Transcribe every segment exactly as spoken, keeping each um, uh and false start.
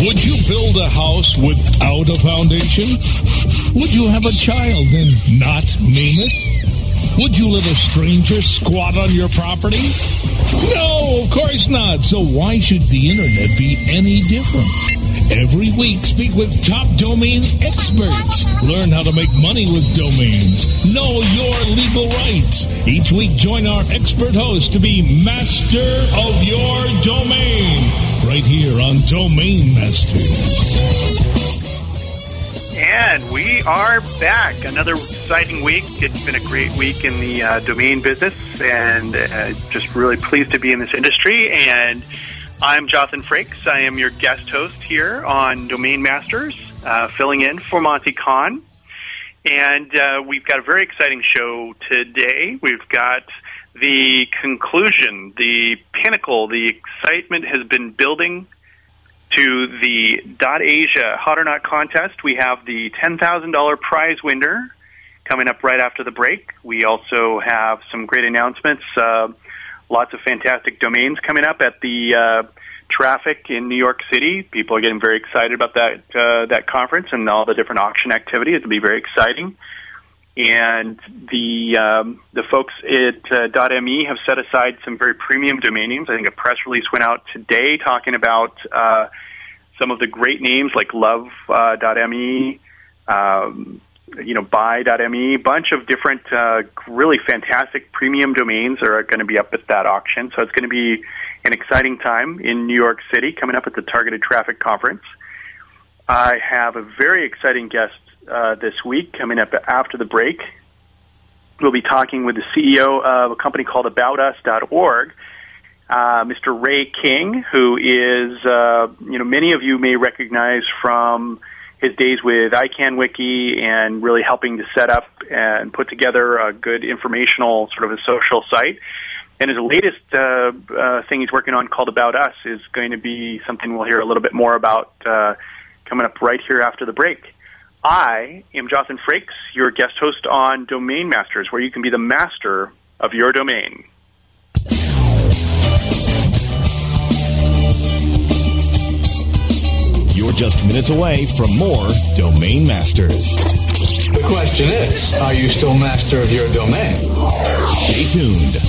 Would you build a house without a foundation? Would you have a child and not name it? Would you let a stranger squat on your property? No, of course not. So why should the internet be any different? Every week, speak with top domain experts. Learn how to make money with domains. Know your legal rights. Each week, join our expert host to be master of your domain. Right here on Domain Masters. And we are back. Another exciting week. It's been a great week in the uh, domain business, and uh, just really pleased to be in this industry. And I'm Jonathan Frakes. I am your guest host here on Domain Masters, uh, filling in for Monty Khan. And uh, we've got a very exciting show today. We've got the conclusion, the pinnacle, the excitement has been building to the .Asia Hot or Not contest. We have the ten thousand dollars prize winner coming up right after the break. We also have some great announcements. Uh, Lots of fantastic domains coming up at the uh, Traffic in New York City. People are getting very excited about that uh, that conference and all the different auction activity. It'll be very exciting. And the um, the folks at uh, .me have set aside some very premium domain names. I think a press release went out today talking about uh, some of the great names like love dot me, um, you know, buy dot me, a bunch of different uh, really fantastic premium domains are going to be up at that auction. So it's going to be an exciting time in New York City coming up at the Targeted Traffic Conference. I have a very exciting guest uh, this week coming up after the break. We'll be talking with the C E O of a company called about us dot org, uh, Mister Ray King, who is, uh, you know, many of you may recognize from his days with ICANNWiki and really helping to set up and put together a good informational sort of a social site. And his latest uh, uh, thing he's working on called About Us is going to be something we'll hear a little bit more about uh, coming up right here after the break. I am Jonathan Frakes, your guest host on Domain Masters, where you can be the master of your domain. You're just minutes away from more Domain Masters. The question is, are you still master of your domain? Stay tuned.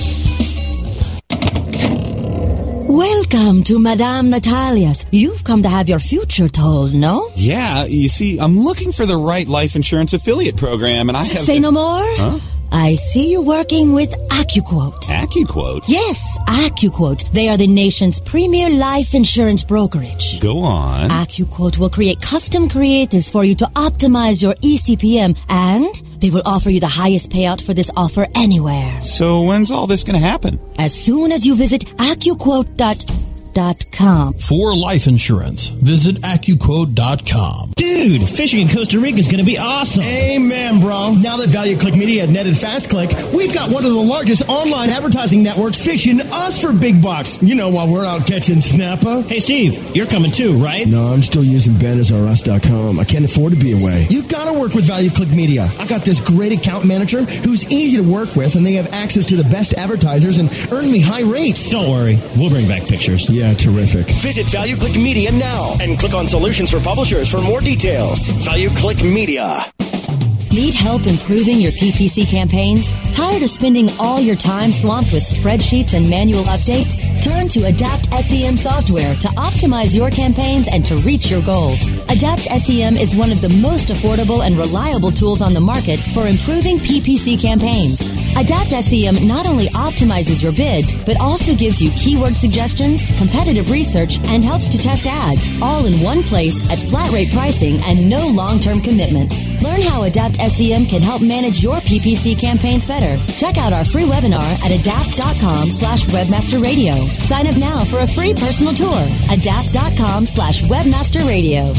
Welcome to Madame Natalia's. You've come to have your future told, no? Yeah, you see, I'm looking for the right life insurance affiliate program, and I have... Say no more? Huh? I see you working with AccuQuote. AccuQuote? Yes, AccuQuote. They are the nation's premier life insurance brokerage. Go on. AccuQuote will create custom creatives for you to optimize your E C P M, and they will offer you the highest payout for this offer anywhere. So when's all this going to happen? As soon as you visit AccuQuote dot com. For life insurance, visit AccuQuote dot com. Dude, fishing in Costa Rica is going to be awesome. Amen, bro. Now that Value Click Media had netted FastClick, we've got one of the largest online advertising networks fishing us for big bucks. You know, while we're out catching snapper. Hey, Steve, you're coming too, right? No, I'm still using banners R Us dot com. I can't afford to be away. You got to work with Value Click Media. I got this great account manager who's easy to work with, and they have access to the best advertisers and earn me high rates. Don't worry. We'll bring back pictures. Yeah, terrific. Visit Value Click Media now and click on Solutions for Publishers for more details. Value Click Media. Need help improving your P P C campaigns? Tired of spending all your time swamped with spreadsheets and manual updates? Turn to Adapt S E M software to optimize your campaigns and to reach your goals. Adapt S E M is one of the most affordable and reliable tools on the market for improving P P C campaigns. Adapt S E M not only optimizes your bids, but also gives you keyword suggestions, competitive research, and helps to test ads, all in one place at flat rate pricing and no long-term commitments. Learn how Adapt S E M can help manage your P P C campaigns better. Check out our free webinar at adapt.com slash webmasterradio. Sign up now for a free personal tour. Adapt.com slash webmasterradio.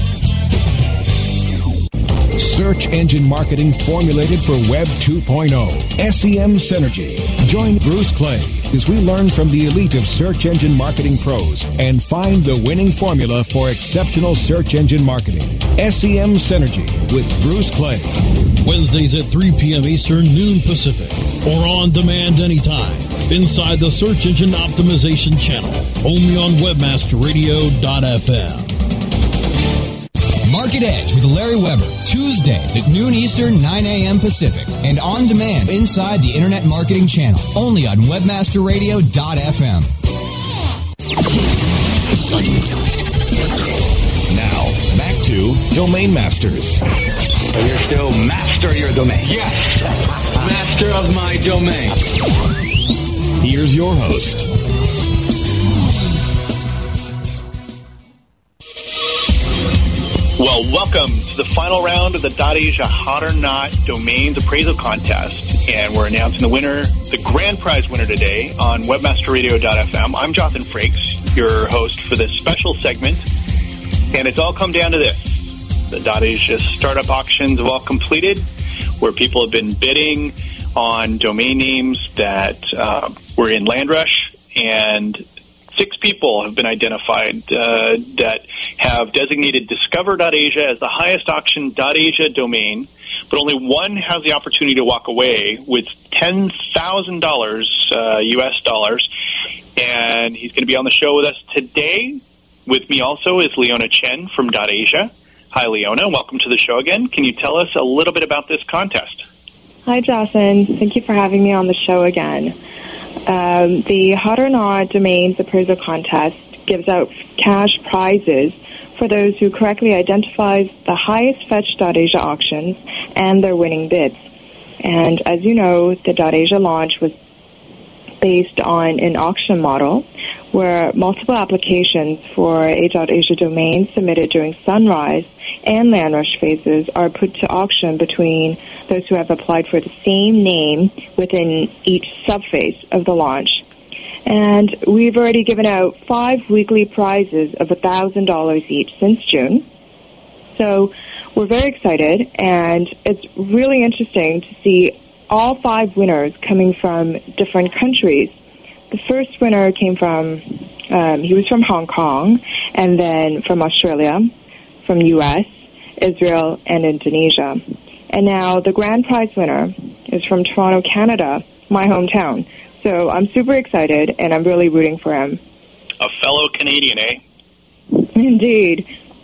Search engine marketing formulated for Web two point oh. S E M Synergy. Join Bruce Clay as we learn from the elite of search engine marketing pros and find the winning formula for exceptional search engine marketing. S E M Synergy with Bruce Clay. Wednesdays at three p.m. Eastern, noon Pacific, or on demand anytime inside the Search Engine Optimization channel, only on webmaster radio dot f m. Market Edge with Larry Weber, Tuesdays at noon Eastern, nine a.m. Pacific, and on demand inside the Internet Marketing Channel, only on webmaster radio dot f m. Now, back to Domain Masters. And you're still master your domain. Yes, master of my domain. Here's your host. Well, welcome to the final round of the .Asia Hot or Not Domains Appraisal Contest. And we're announcing the winner, the grand prize winner today on webmaster radio dot f m. I'm Jonathan Frakes, your host for this special segment. And it's all come down to this. The .Asia startup auctions have all completed, where people have been bidding on domain names that uh, were in LandRush, and six people have been identified uh, that have designated discover dot asia as the highest auction .Asia domain, but only one has the opportunity to walk away with ten thousand dollars uh, U S dollars, and he's going to be on the show with us today. With me also is Leona Chen from .Asia. Hi, Leona. Welcome to the show again. Can you tell us a little bit about this contest? Hi, Jonathan. Thank you for having me on the show again. Um, the Hot or Not Domains Appraisal Contest gives out cash prizes for those who correctly identify the highest fetched .Asia auctions and their winning bids. And as you know, the .Asia launch was based on an auction model where multiple applications for a .Asia domain submitted during Sunrise and LandRush phases are put to auction between those who have applied for the same name within each subphase of the launch. And we've already given out five weekly prizes of one thousand dollars each since June. So we're very excited, and it's really interesting to see all five winners coming from different countries. The first winner came from, um, he was from Hong Kong, and then from Australia, from U S, Israel, and Indonesia. And now the grand prize winner is from Toronto, Canada, my hometown. So I'm super excited, and I'm really rooting for him. A fellow Canadian, eh? Indeed.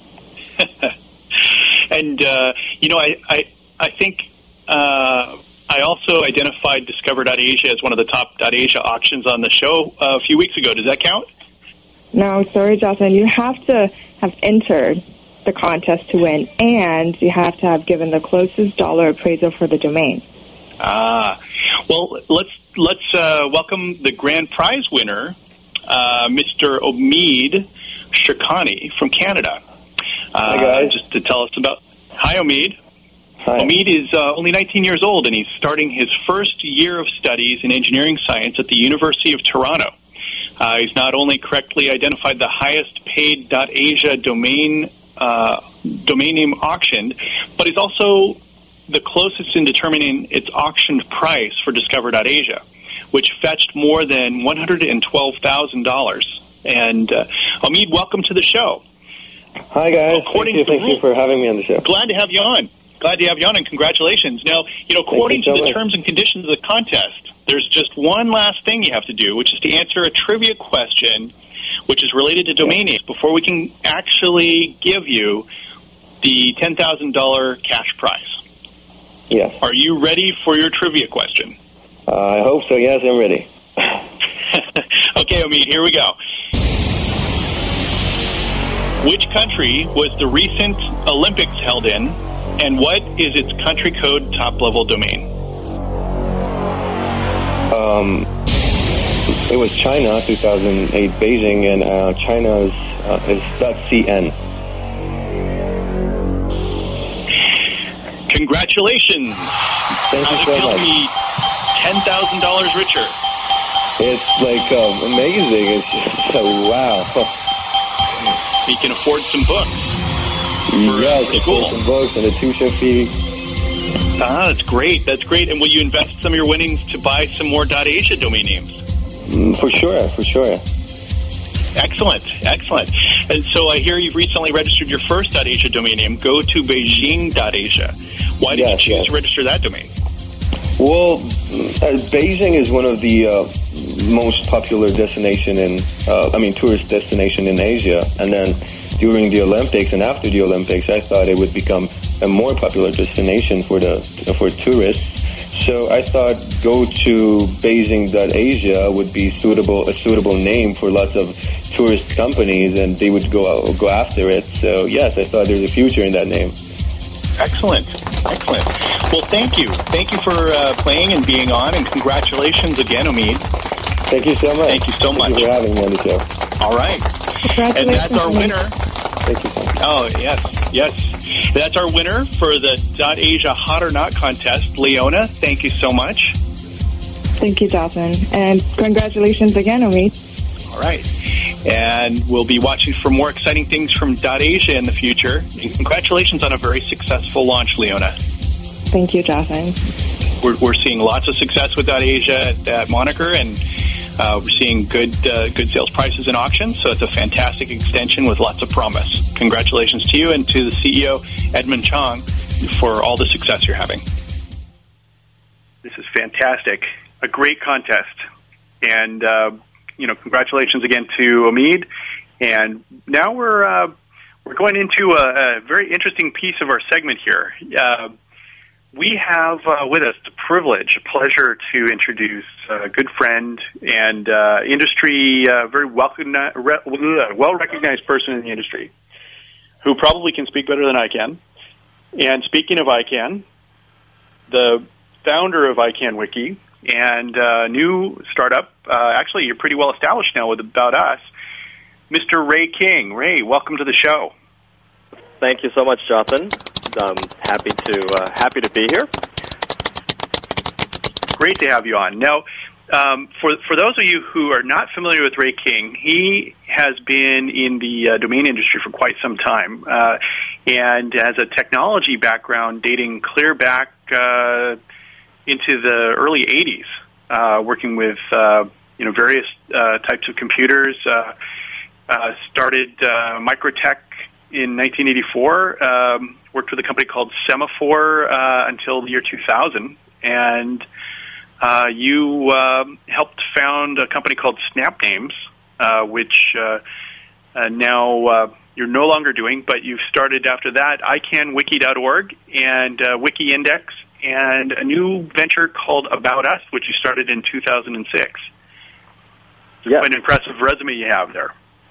And, uh, you know, I, I, I think... Uh, I also identified discover dot asia as one of the top .Asia auctions on the show a few weeks ago. Does that count? No, sorry, Jonathan. You have to have entered the contest to win, and you have to have given the closest dollar appraisal for the domain. Ah, well, let's let's uh, welcome the grand prize winner, uh, Mister Omid Shirkani from Canada. Uh, Hi, guys. Just to tell us about... Hi, Omid. Hi. Omid is uh, only nineteen years old, and he's starting his first year of studies in engineering science at the University of Toronto. Uh, he's not only correctly identified the highest paid .Asia domain uh, domain name auctioned, but he's also the closest in determining its auctioned price for discover dot asia, which fetched more than one hundred twelve thousand dollars. And uh, Omid, welcome to the show. Hi, guys. According thank you, to the thank rule, you for having me on the show. Glad to have you on. Glad to have you on, and congratulations. Now, you know, according you so to the much. terms and conditions of the contest, there's just one last thing you have to do, which is to answer a trivia question, which is related to domain names, before we can actually give you the ten thousand dollars cash prize. Yes. Are you ready for your trivia question? Uh, I hope so. Yes, I'm ready. Okay, Omid, here we go. Which country was the recent Olympics held in, and what is its country code top-level domain? Um, it was China, two thousand eight Beijing, and uh, China's uh, is .cn. Congratulations. Thank you How's so it feel to much. be ten thousand dollars richer? It's like um, amazing. It's just so wow. You can afford some books. Yeah, pretty cool. Some books and a tuition fee. Ah, that's great. That's great. And will you invest some of your winnings to buy some more .Asia domain names? Mm, for sure, for sure. Excellent, excellent. And so I hear you've recently registered your first .Asia domain name, go to Beijing dot asia. Why did Yes, you choose yes. to register that domain? Well, uh, Beijing is one of the uh, most popular destination in, uh, I mean, tourist destination in Asia. And then during the Olympics and after the Olympics, I thought it would become a more popular destination for the for tourists. So I thought go to Beijing.Asia would be suitable a suitable name for lots of tourist companies, and they would go go after it. So yes, I thought there's a future in that name. Excellent, excellent. Well, thank you, thank you for uh, playing and being on, and congratulations again, Omid. Thank you so much. Thank you so thank much you for having me on the show. All right, and that's our winner. Thank you so much. Oh yes, yes. That's our winner for the .Asia Hot or Not contest. Leona, thank you so much. Thank you, Jonathan. And congratulations again, Omid. All right. And we'll be watching for more exciting things from .Asia in the future. And congratulations on a very successful launch, Leona. Thank you, Jonathan. We're, we're seeing lots of success with .Asia at, at Moniker, and uh, we're seeing good uh, good sales prices in auctions, so it's a fantastic extension with lots of promise. Congratulations to you and to the C E O, Edmund Chong, for all the success you're having. This is fantastic. A great contest. And, uh, you know, congratulations again to Omid. And now we're uh, we're going into a, a very interesting piece of our segment here. Uh, we have uh, with us the privilege, a pleasure to introduce a good friend and uh, industry, uh, very well-recognized person in the industry who probably can speak better than I can. And speaking of I CAN, the founder of I CAN Wiki and uh, new startup, uh, actually you're pretty well established now with About Us, Mister Ray King. Ray, welcome to the show. Thank you so much, Jonathan. I'm happy to uh, happy to be here. Great to have you on. Now, um, for for those of you who are not familiar with Ray King, he has been in the uh, domain industry for quite some time, uh, and has a technology background dating clear back uh, into the early eighties, uh, working with uh, you know various uh, types of computers. Uh, uh, started uh, Microtech in nineteen eighty-four. Um, worked with a company called Semaphore uh, until the year two thousand, and uh, you uh, helped found a company called SnapNames, uh, which uh, uh, now uh, you're no longer doing, but you've started after that I can wiki dot org and uh, WikiIndex, and a new venture called About Us, which you started in two thousand six. Yeah. Quite an impressive resume you have there.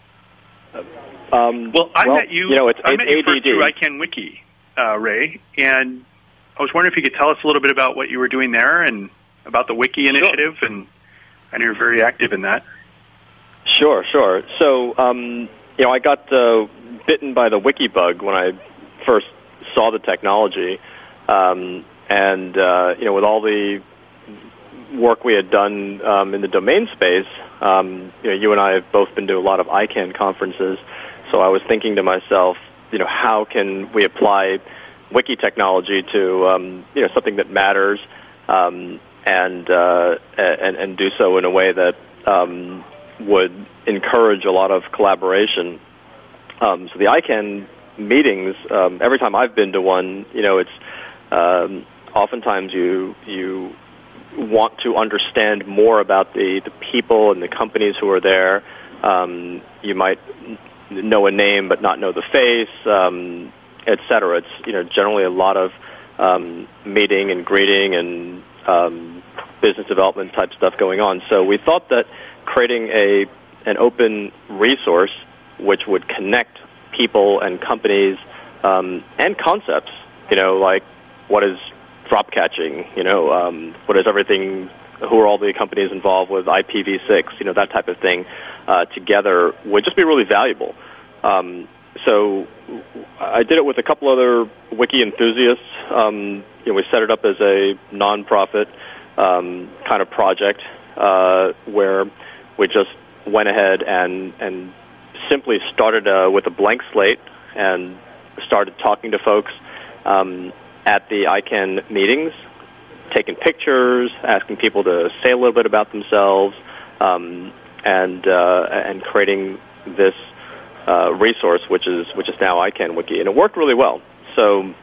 Um, well, I well, met you. you know, it's, I it's met you A D D. first through I CAN Wiki, uh, Ray, and I was wondering if you could tell us a little bit about what you were doing there and about the Wiki initiative, sure. and I know you're very active in that. Sure, sure. So, um, you know, I got uh, bitten by the Wiki bug when I first saw the technology, um, and uh, you know, with all the work we had done um, in the domain space, um, you know, you and I have both been to a lot of I CAN conferences, so I was thinking to myself, you know, how can we apply Wiki technology to, um, you know, something that matters, um, and, uh, and and do so in a way that um, would encourage a lot of collaboration. Um, so the I CAN meetings, um, every time I've been to one, you know, it's um, oftentimes you you want to understand more about the, the people and the companies who are there. Um, you might know a name but not know the face, um, et cetera. It's, you know, generally a lot of um, meeting and greeting and um, business development type stuff going on. So we thought that creating a an open resource which would connect people and companies um, and concepts, you know, like what is drop catching, you know, um, what is everything, who are all the companies involved with I P v six, you know, that type of thing, uh, together would just be really valuable. Um, so I did it with a couple other wiki enthusiasts. Um, you know, we set it up as a nonprofit um, kind of project uh, where we just went ahead and, and simply started uh, with a blank slate and started talking to folks um, at the I CAN meetings, taking pictures, asking people to say a little bit about themselves, um, and uh, and creating this uh, resource, which is which is now I CAN Wiki, and it worked really well. So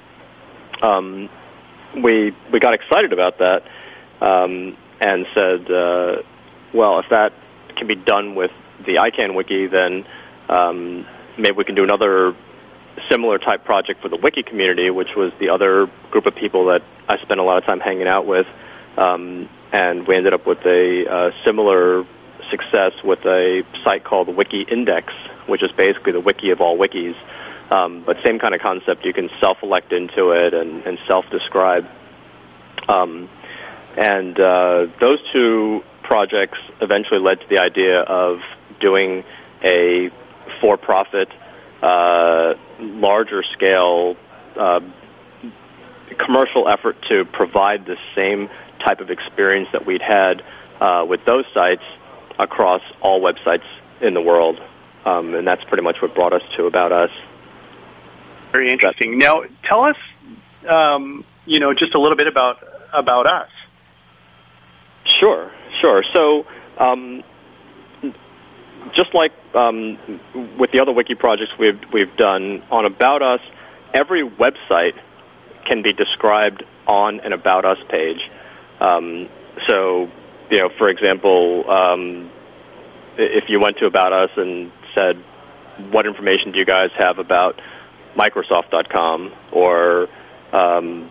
um, we we got excited about that um, and said, uh, well, if that can be done with the I CAN Wiki, then um, maybe we can do another similar type project for the Wiki community, which was the other group of people that I spent a lot of time hanging out with. Um, and we ended up with a uh, similar success with a site called Wiki Index, which is basically the wiki of all wikis. Um, but same kind of concept. You can self-elect into it and, and self-describe. Um, and uh, those two projects eventually led to the idea of doing a for-profit, uh, larger-scale uh, commercial effort to provide the same type of experience that we'd had uh, with those sites across all websites in the world. Um, and that's pretty much what brought us to About Us. Very interesting. Now, tell us, um, you know, just a little bit about About Us. Sure, sure. So, um, just like um, with the other wiki projects we've we've done on About Us, every website can be described on an About Us page. Um, so, you know, for example, um, if you went to About Us and said, "What information do you guys have about Microsoft dot com or um,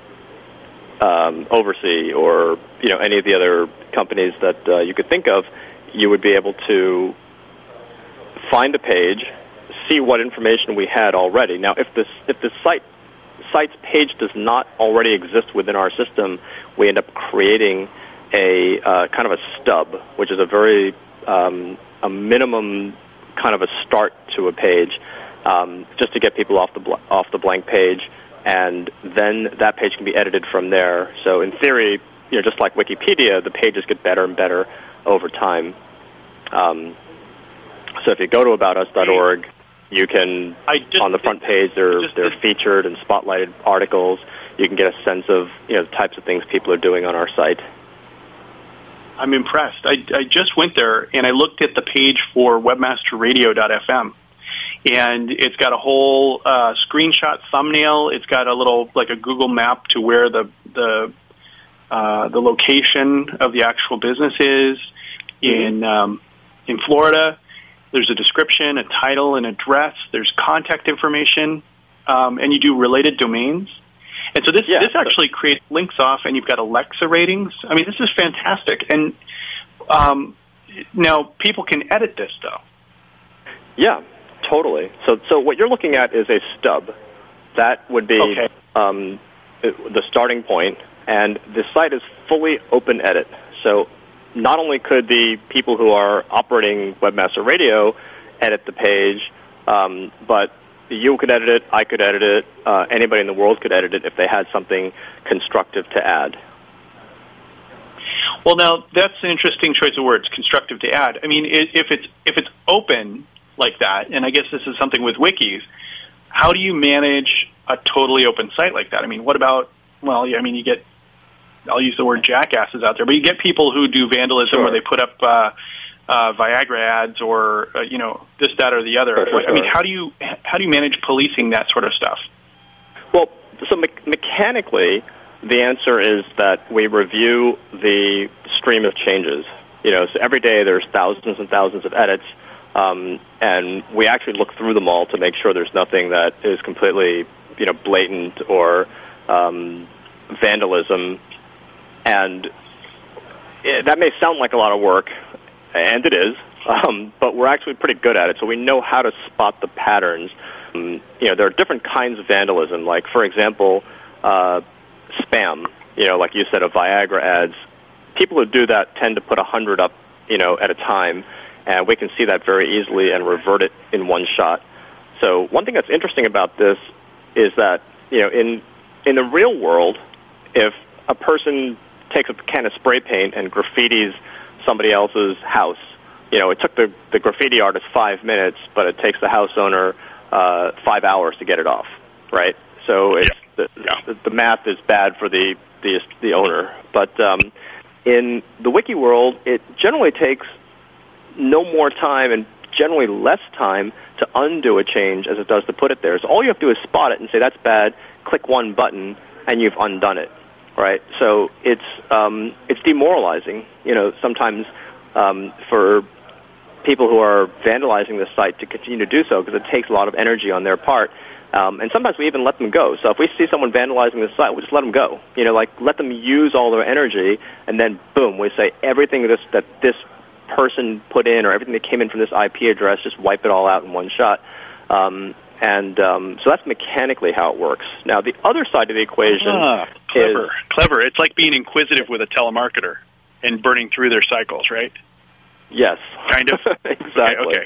um, Oversea or you know any of the other companies that uh, you could think of," you would be able to find a page, see what information we had already. Now, if this if the site site's page does not already exist within our system, we end up creating a uh, kind of a stub, which is a very um, a minimum kind of a start to a page. Um, just to get people off the bl- off the blank page, and then that page can be edited from there. So in theory, you know, just like Wikipedia, the pages get better and better over time. Um, so if you go to about us dot org, you can, just, on the front page, they're, just, they're featured and spotlighted articles. You can get a sense of, you know, the types of things people are doing on our site. I'm impressed. I, I just went there, and I looked at the page for webmaster radio dot f m. And it's got a whole uh, screenshot thumbnail. It's got a little, like a Google map to where the the uh, the location of the actual business is in um, in Florida. There's a description, a title, an address. There's contact information, um, and you do related domains. And so this yeah, this actually creates links off, and you've got Alexa ratings. I mean, this is fantastic. And um, now people can edit this, though. Yeah. Totally. So, so what you're looking at is a stub. That would be okay. um, the starting point, and the site is fully open edit. So, not only could the people who are operating Webmaster Radio edit the page, um, but you could edit it, I could edit it, uh, anybody in the world could edit it if they had something constructive to add. Well, now that's an interesting choice of words, constructive to add. I mean, if it's if it's open like that, and I guess this is something with wikis, how do you manage a totally open site like that? I mean, what about, well, I mean, you get, I'll use the word jackasses out there, but you get people who do vandalism sure. where they put up uh, uh, Viagra ads or, uh, you know, this, that, or the other. Sure, sure, I mean, how do you how do you manage policing that sort of stuff? Well, so me- mechanically, the answer is that we review the stream of changes. You know, so every day there's thousands and thousands of edits. Um, and we actually look through them all to make sure there's nothing that is completely, you know, blatant or um, vandalism. And it, that may sound like a lot of work, and it is, um, but we're actually pretty good at it, so we know how to spot the patterns. Um, you know, there are different kinds of vandalism, like, for example, uh, spam, you know, like you said, of Viagra ads. People who do that tend to put a hundred up, you know, at a time. And we can see that very easily and revert it in one shot. So one thing that's interesting about this is that, you know, in in the real world, if a person takes a can of spray paint and graffitis somebody else's house, you know, it took the, the graffiti artist five minutes, but it takes the house owner uh, five hours to get it off, right? So it's, yeah. The, yeah. the, the math is bad for the, the, the owner. But um, in the wiki world, it generally takes no more time and generally less time to undo a change as it does to put it there. So all you have to do is spot it and say, that's bad, click one button, and you've undone it, right? So it's um, it's demoralizing, you know, sometimes um, for people who are vandalizing the site to continue to do so because it takes a lot of energy on their part. Um, and sometimes we even let them go. So if we see someone vandalizing the site, we just let them go. You know, like let them use all their energy, and then boom, we say everything this, that this person put in or everything that came in from this I P address, just wipe it all out in one shot. Um, and um, so that's mechanically how it works. Now, the other side of the equation ah, clever. is... Clever. It's like being inquisitive with a telemarketer and burning through their cycles, right? Yes. Kind of? Exactly. Okay. okay.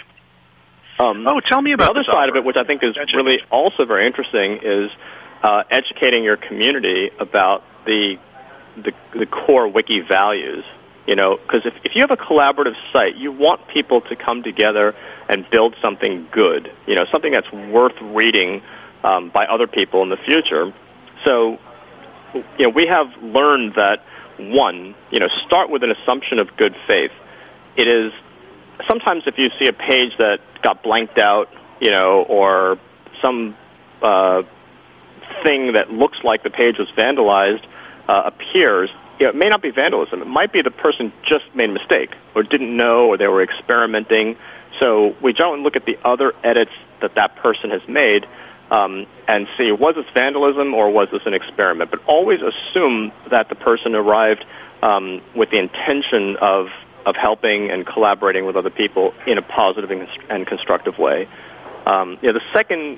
Um, oh, tell me about the other side of it, which I think is really also very interesting, is uh, educating your community about the the, the core wiki values. You know, because if, if you have a collaborative site, you want people to come together and build something good. You know, something that's worth reading um, by other people in the future. So, you know, we have learned that one, you know, start with an assumption of good faith. It is. Sometimes if you see a page that got blanked out, you know, or some uh, thing that looks like the page was vandalized uh, appears, you know, it may not be vandalism. It might be the person just made a mistake or didn't know or they were experimenting. So we don't look at the other edits that that person has made um, and see, was this vandalism or was this an experiment? But always assume that the person arrived um, with the intention of of helping and collaborating with other people in a positive and constructive way. Um, you know, the second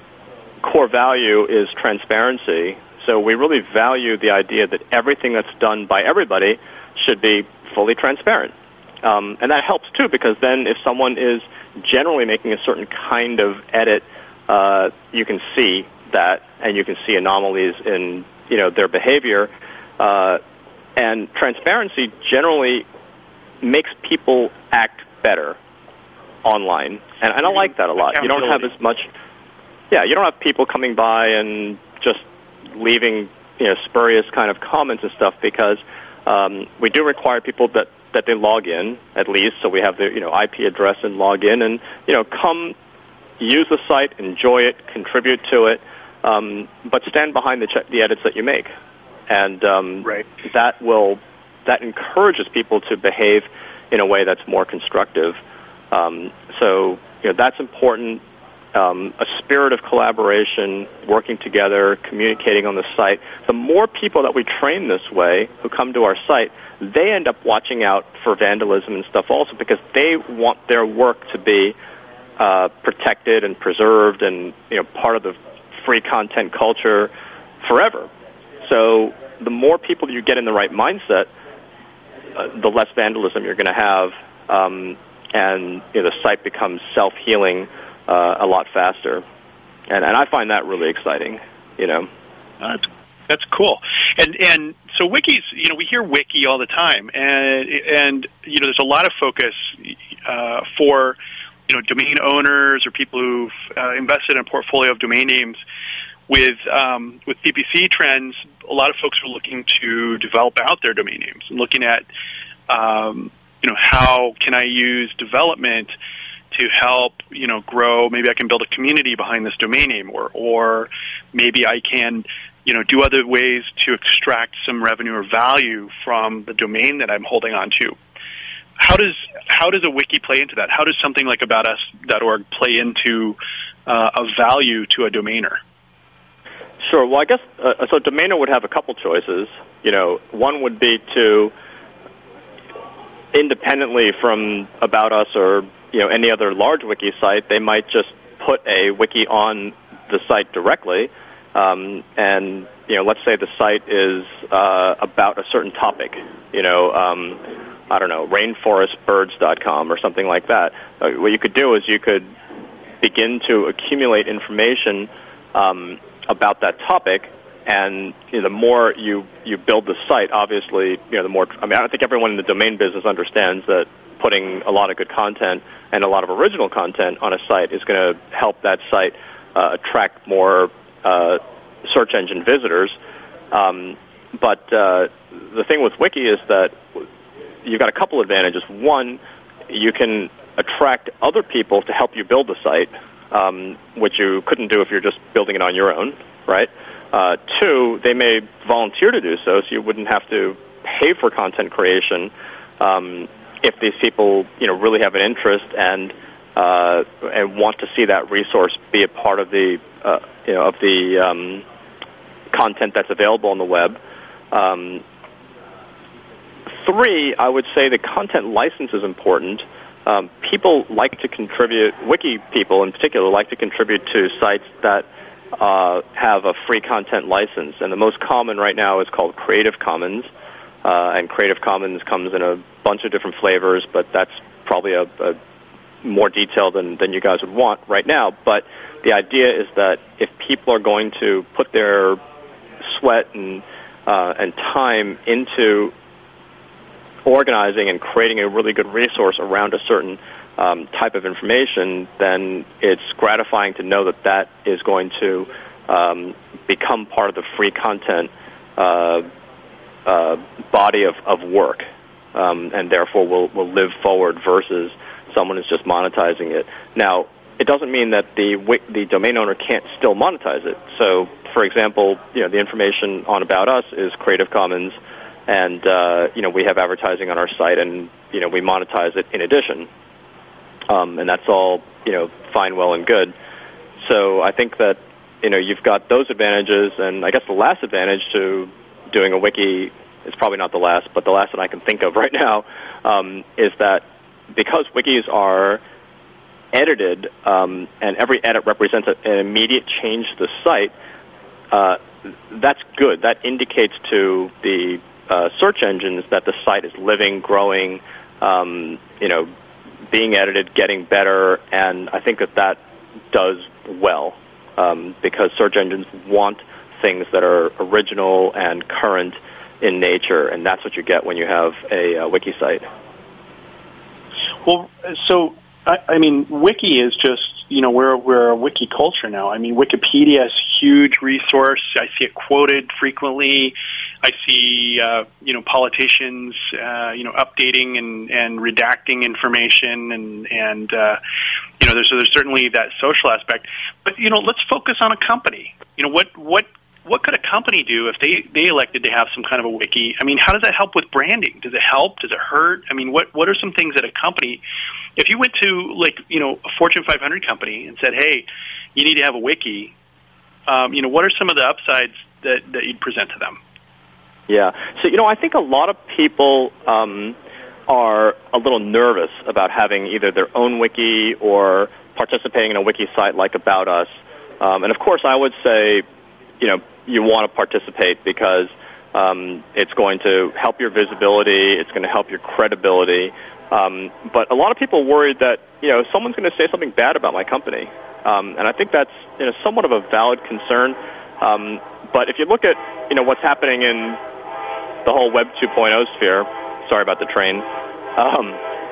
core value is transparency. So we really value the idea that everything that's done by everybody should be fully transparent. Um, and that helps, too, because then if someone is generally making a certain kind of edit, uh, you can see that, and you can see anomalies in, you know, their behavior. Uh, and transparency generally makes people act better online, and, and I like that a lot. You don't have as much, yeah, you don't have people coming by and just leaving, you know, spurious kind of comments and stuff, because um, we do require people that, that they log in, at least, so we have the, you know, I P address and log in, and, you know, come use the site, enjoy it, contribute to it, um, but stand behind the, ch- the edits that you make. And um, right. that will... that encourages people to behave in a way that's more constructive. Um, so, you know, that's important. Um, a spirit of collaboration, working together, communicating on the site. The more people that we train this way who come to our site, they end up watching out for vandalism and stuff also, because they want their work to be uh, protected and preserved and, you know, part of the free content culture forever. So the more people you get in the right mindset, Uh, the less vandalism you're going to have, um, and you know, the site becomes self-healing uh, a lot faster. And, and I find that really exciting, you know. Uh, that's, that's cool. And and so wikis, you know, we hear wiki all the time, and and you know, there's a lot of focus uh, for you know domain owners or people who've uh, invested in a portfolio of domain names. With um, with P P C trends, a lot of folks are looking to develop out their domain names and looking at, um, you know, how can I use development to help, you know, grow. Maybe I can build a community behind this domain name, or or maybe I can, you know, do other ways to extract some revenue or value from the domain that I'm holding on to. How does how does a wiki play into that? How does something like about us dot org play into uh, a value to a domainer? Sure. Well, I guess uh, so. Domainer would have a couple choices. You know, one would be to, independently from About Us or you know any other large wiki site, they might just put a wiki on the site directly, um, and you know, let's say the site is uh, about a certain topic. You know, um, I don't know, rainforest birds dot com or something like that. Uh, what you could do is you could begin to accumulate information Um, about that topic, and you know, the more you, you build the site, obviously, you know, the more. I mean, I don't think everyone in the domain business understands that putting a lot of good content and a lot of original content on a site is going to help that site uh, attract more uh, search engine visitors. Um, but uh, the thing with Wiki is that you've got a couple advantages. One, you can attract other people to help you build the site, um, which you couldn't do if you're just building it on your own, right? Uh, two, they may volunteer to do so, so you wouldn't have to pay for content creation um, if these people, you know, really have an interest and uh, and want to see that resource be a part of the, uh, you know, of the um, content that's available on the web. Um, three, I would say the content license is important. Um, people like to contribute, wiki people in particular, like to contribute to sites that uh, have a free content license. And the most common right now is called Creative Commons. Uh, and Creative Commons comes in a bunch of different flavors, but that's probably a, a more detail than, than you guys would want right now. But the idea is that if people are going to put their sweat and uh, and time into organizing and creating a really good resource around a certain um, type of information, then it's gratifying to know that that is going to um, become part of the free content uh, uh, body of, of work, um, and therefore will will live forward versus someone is just monetizing it. Now, it doesn't mean that the the domain owner can't still monetize it. So, for example, you know, the information on About Us is Creative Commons, and uh, you know, we have advertising on our site, and you know, we monetize it in addition, um, and that's all, you know, fine, well, and good. So, I think that, you know, you've got those advantages, and I guess the last advantage to doing a wiki is probably not the last, but the last that I can think of right now um, is that because wikis are edited, um, and every edit represents a, an immediate change to the site, uh, that's good. That indicates to the uh, search engines that the site is living, growing, um, you know, being edited, getting better, and I think that that does well, um, because search engines want things that are original and current in nature, and that's what you get when you have a, a wiki site. Well, so, I, I mean, wiki is just, you know, we're, we're a wiki culture now. I mean, Wikipedia is a huge resource. I see it quoted frequently. I see, uh, you know, politicians, uh, you know, updating and, and redacting information, and, and uh, you know, there's, there's certainly that social aspect. But, you know, let's focus on a company. You know, what, what, what could a company do if they, they elected to have some kind of a wiki? I mean, how does that help with branding? Does it help? Does it hurt? I mean, what, what are some things that a company, if you went to, like, you know, a Fortune five hundred company and said, hey, you need to have a wiki, um, you know, what are some of the upsides that, that you'd present to them? Yeah. So, you know, I think a lot of people um, are a little nervous about having either their own wiki or participating in a wiki site like About Us. Um, and, of course, I would say, you know, you want to participate because um, it's going to help your visibility, it's going to help your credibility. Um, but a lot of people worried that, you know, someone's going to say something bad about my company. Um, and I think that's, you know, somewhat of a valid concern. Um, but if you look at, you know, what's happening in the whole Web two point oh sphere, sorry about the train, um,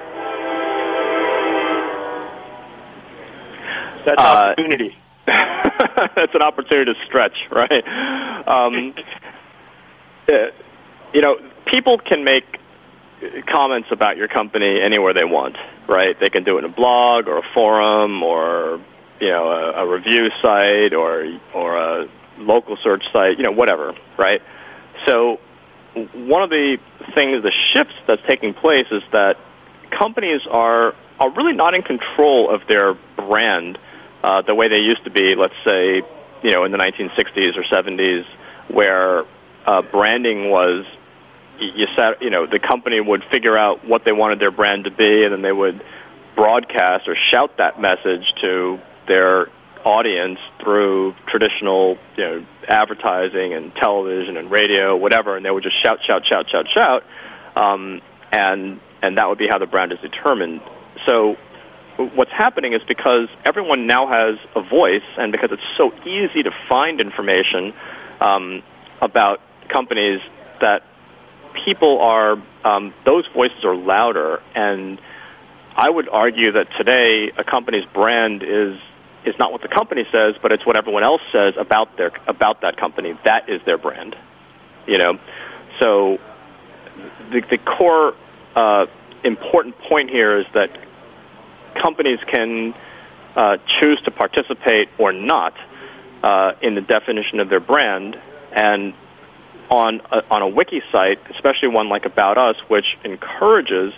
that's uh, opportunity. That's an opportunity to stretch, right? Um, uh, you know, people can make comments about your company anywhere they want, right? They can do it in a blog or a forum or, you know, a, a review site or or a local search site, you know, whatever, right? So one of the things, the shifts that's taking place is that companies are are really not in control of their brand Uh, the way they used to be, let's say, you know, in the nineteen sixties or seventies, where uh, branding was, you sat, you know, the company would figure out what they wanted their brand to be, and then they would broadcast or shout that message to their audience through traditional, you know, advertising and television and radio, whatever, and they would just shout, shout, shout, shout, shout, um, and and that would be how the brand is determined. So what's happening is because everyone now has a voice, and because it's so easy to find information um, about companies, that people are, um, those voices are louder. And I would argue that today a company's brand is is not what the company says, but it's what everyone else says about their about that company. That is their brand, you know. So the, the core uh, important point here is that companies can uh, choose to participate or not uh, in the definition of their brand, and on a, on a wiki site, especially one like About Us, which encourages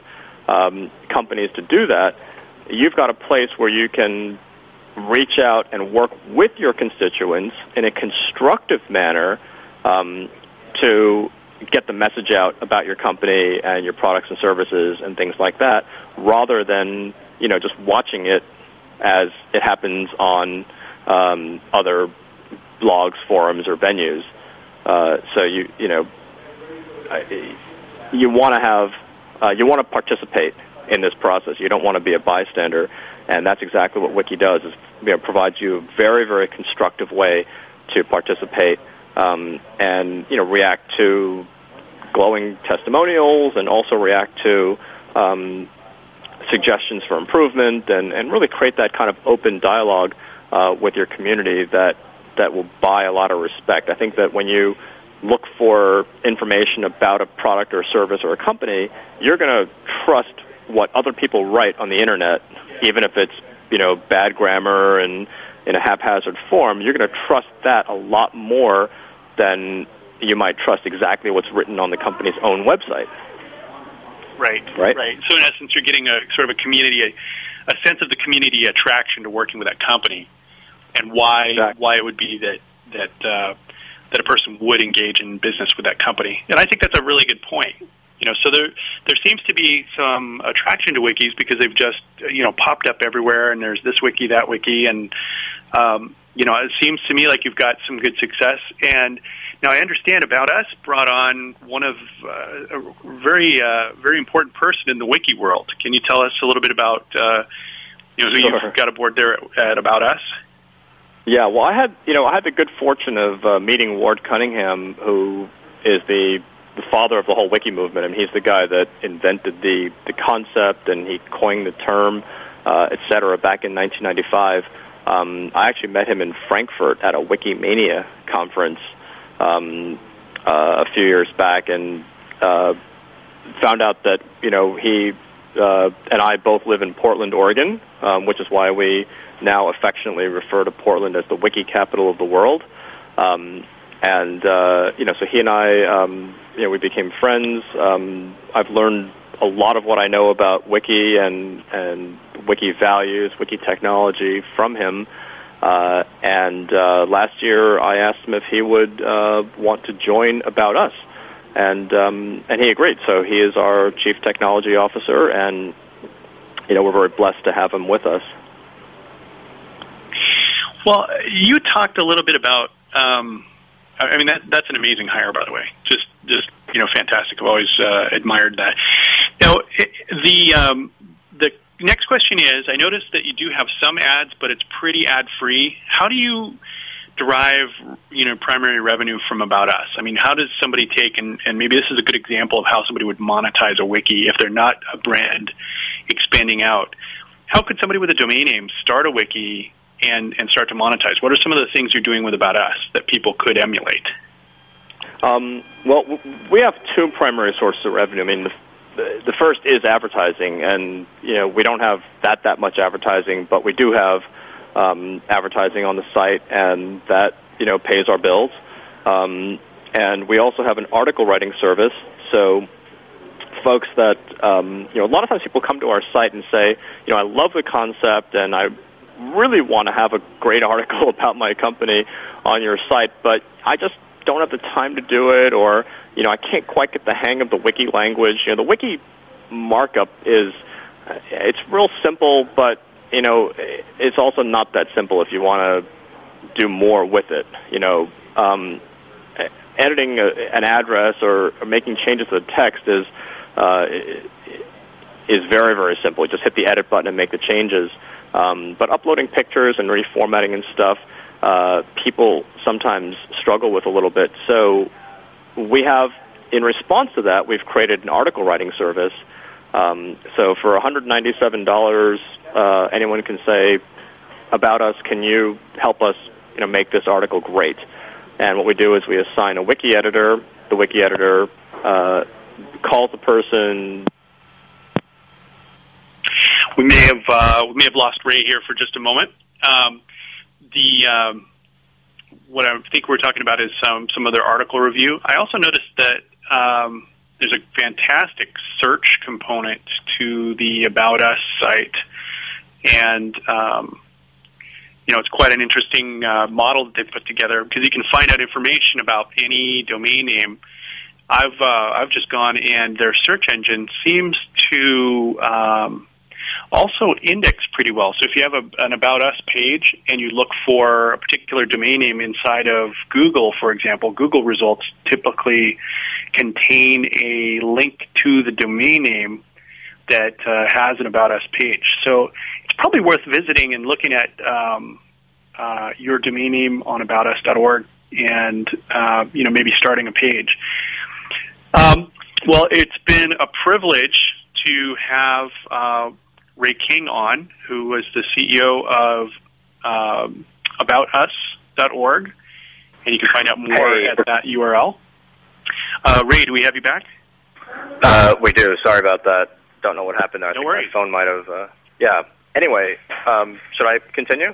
um, companies to do that, you've got a place where you can reach out and work with your constituents in a constructive manner um, to get the message out about your company and your products and services and things like that, rather than, you know, just watching it as it happens on um, other blogs, forums, or venues. Uh, so you you know you want to have uh, you want to participate in this process. You don't want to be a bystander, and that's exactly what Wiki does. Is, you know, provides you a very very constructive way to participate um, and you know react to glowing testimonials and also react to um, suggestions for improvement and, and really create that kind of open dialogue uh, with your community that that will buy a lot of respect. I think that when you look for information about a product or a service or a company, you're going to trust what other people write on the internet, even if it's, you know, bad grammar and in a haphazard form. You're going to trust that a lot more than you might trust exactly what's written on the company's own website. Right, right, right. So in essence, you're getting a sort of a community, a, a sense of the community attraction to working with that company, and why exactly. why it would be that that uh, that a person would engage in business with that company. And I think that's a really good point. You know, so there there seems to be some attraction to wikis because they've just you know popped up everywhere, and there's this wiki, that wiki, and um, you know, it seems to me like you've got some good success. And now I understand About Us brought on one of uh, a very uh, very important person in the wiki world. Can you tell us a little bit about uh, you know who sure. you've got aboard there at About Us? Yeah, well, I had you know I had the good fortune of uh, meeting Ward Cunningham, who is the the father of the whole wiki movement. I mean, he's the guy that invented the the concept and he coined the term, uh, et cetera, back in nineteen ninety-five. Um, I actually met him in Frankfurt at a Wikimania conference um, uh, a few years back, and uh, found out that you know he uh, and I both live in Portland, Oregon, um, which is why we now affectionately refer to Portland as the wiki capital of the world. Um, and uh, you know, so he and I, um, you know, we became friends. Um, I've learned a lot of what I know about wiki and and wiki values, wiki technology from him. Uh, and uh, last year, I asked him if he would uh, want to join About Us, and um, and he agreed. So he is our chief technology officer, and you know we're very blessed to have him with us. Well, you talked a little bit about. Um, I mean, that that's an amazing hire, by the way. Just just you know, fantastic. I've always uh, admired that. Now, it, the um, the next question is, I noticed that you do have some ads, but it's pretty ad-free. How do you derive, you know, primary revenue from About Us? I mean, how does somebody take, and, and maybe this is a good example of how somebody would monetize a wiki if they're not a brand expanding out. How could somebody with a domain name start a wiki and, and start to monetize? What are some of the things you're doing with About Us that people could emulate? Um, well, we have two primary sources of revenue. I mean, the The first is advertising, and you know we don't have that that much advertising, but we do have um, advertising on the site, and that you know pays our bills. Um, and we also have an article writing service. So folks that um, you know a lot of times people come to our site and say, you know, I love the concept, and I really want to have a great article about my company on your site, but I just don't have the time to do it, or you know, I can't quite get the hang of the wiki language. You know, the wiki markup is it's real simple, but you know, it's also not that simple if you want to do more with it. You know, um, editing a, an address or, or making changes to the text is uh, is very very simple. You just hit the edit button and make the changes. Um, but uploading pictures and reformatting and stuff, uh, people sometimes struggle with a little bit. So we have, in response to that, we've created an article writing service. Um, so for one hundred ninety-seven dollars, uh, anyone can say, About Us, can you help us, you know, make this article great? And what we do is we assign a wiki editor. The wiki editor uh, calls the person. We may have uh, we may have lost Ray here for just a moment. Um, the um, what I think we're talking about is some some other article review. I also noticed that um, there's a fantastic search component to the About Us site, and um, you know, it's quite an interesting uh, model that they've put together because you can find out information about any domain name. I've uh, I've just gone, and their search engine seems to um, also index pretty well. So if you have a, an About Us page and you look for a particular domain name inside of Google, for example, Google results typically contain a link to the domain name that uh, has an About Us page. So it's probably worth visiting and looking at um, uh, your domain name on about us dot org and uh, you know, maybe starting a page. Um, well, it's been a privilege to have uh, Ray King on, who was the C E O of um, about us dot org, and you can find out more hey. at that U R L. Uh, Ray, do we have you back? Uh, we do. Sorry about that. Don't know what happened there. I no think worries. My phone might have... Uh, yeah. Anyway, um, should I continue?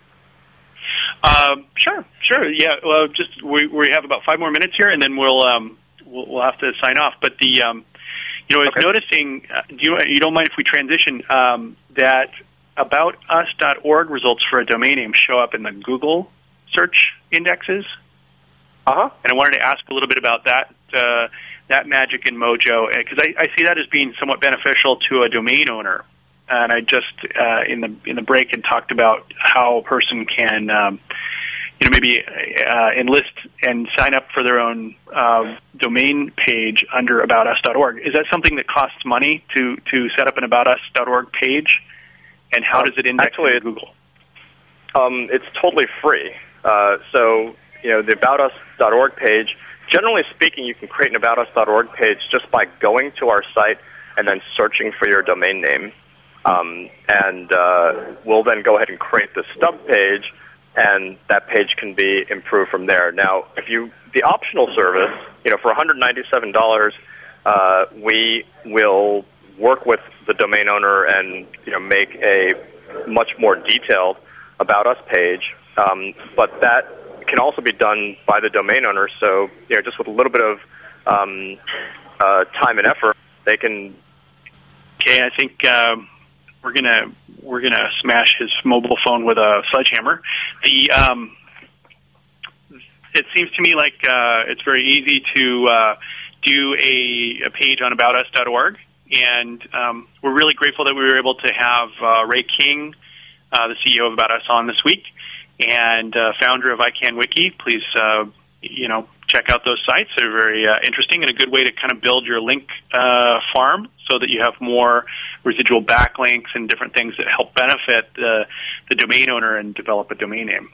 Um, sure, sure. Yeah, well, just we, we have about five more minutes here, and then we'll um, we'll, we'll have to sign off. But the... Um, You know, I was okay. noticing, uh, do you, you don't mind if we transition, um, that about us dot org results for a domain name show up in the Google search indexes. Uh-huh. And I wanted to ask a little bit about that, uh, that magic and mojo, because I, I see that as being somewhat beneficial to a domain owner. And I just, uh, in the in the break, had talked about how a person can... Um, you know, maybe uh, enlist and sign up for their own uh, domain page under about us dot org. Is that something that costs money to, to set up an about us dot org page? And how um, does it index actually, in Google? Um, it's totally free. Uh, so, you know, the about us dot org page, generally speaking, you can create an about us dot org page just by going to our site and then searching for your domain name. Um, and uh, we'll then go ahead and create the stub page, and that page can be improved from there. Now, if you the optional service, you know, for one hundred ninety-seven dollars, uh, we will work with the domain owner and, you know, make a much more detailed About Us page. Um, but that can also be done by the domain owner. So, you know, just with a little bit of um, uh, time and effort, they can. Okay, I think. Um We're gonna we're gonna smash his mobile phone with a sledgehammer. The um, it seems to me like uh, it's very easy to uh, do a, a page on about us dot org, and um, we're really grateful that we were able to have uh, Ray King, uh, the C E O of About Us, on this week, and uh, founder of iCanWiki. Please, uh, you know, check out those sites. They're very uh, interesting and a good way to kind of build your link uh, farm so that you have more residual backlinks and different things that help benefit the, the domain owner and develop a domain name.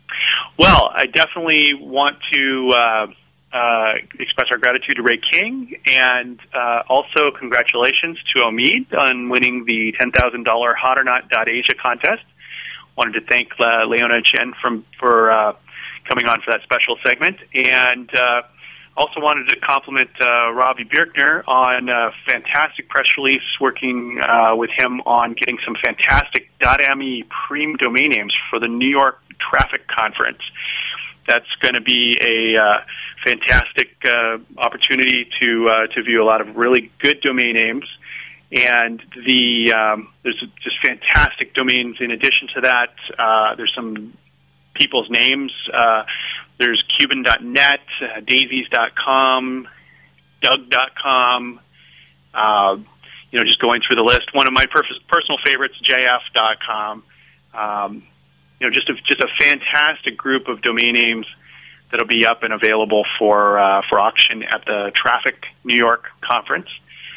Well, I definitely want to uh, uh, express our gratitude to Ray King, and uh, also congratulations to Omid on winning the ten thousand dollars hot or not dot asia contest. Wanted to thank uh, Leona Chen from, for uh, coming on for that special segment, and uh, also wanted to compliment uh, Robbie Birkner on a fantastic press release, working uh, with him on getting some fantastic .me Preem domain names for the New York Traffic Conference. That's going to be a uh, fantastic uh, opportunity to uh, to view a lot of really good domain names. And the um, there's just fantastic domains. In addition to that, uh, there's some people's names. Uh, there's Cuban dot net, uh, daisies dot com, Doug dot com. Uh, you know, just going through the list. One of my per- personal favorites, J F dot com. Um, you know, just a, just a fantastic group of domain names that'll be up and available for uh, for auction at the Traffic New York Conference.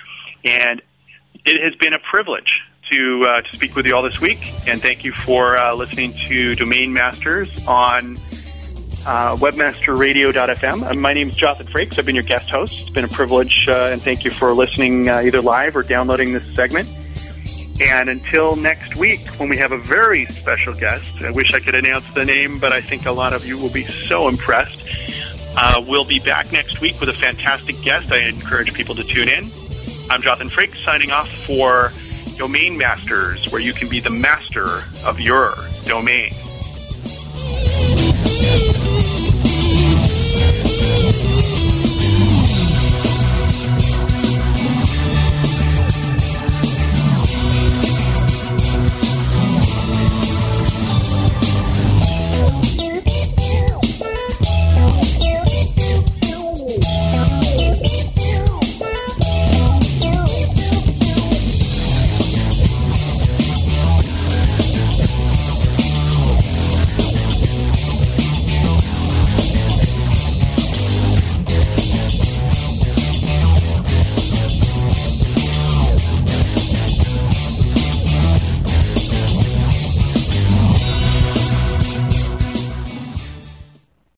And it has been a privilege to uh, to speak with you all this week, and thank you for uh, listening to Domain Masters on uh, webmaster radio dot f m. Uh, my name is Jonathan Frakes. I've been your guest host. It's been a privilege, uh, and thank you for listening uh, either live or downloading this segment. And until next week, when we have a very special guest, I wish I could announce the name, but I think a lot of you will be so impressed. Uh, we'll be back next week with a fantastic guest. I encourage people to tune in. I'm Jonathan Frakes, signing off for Domain Masters, where you can be the master of your domain.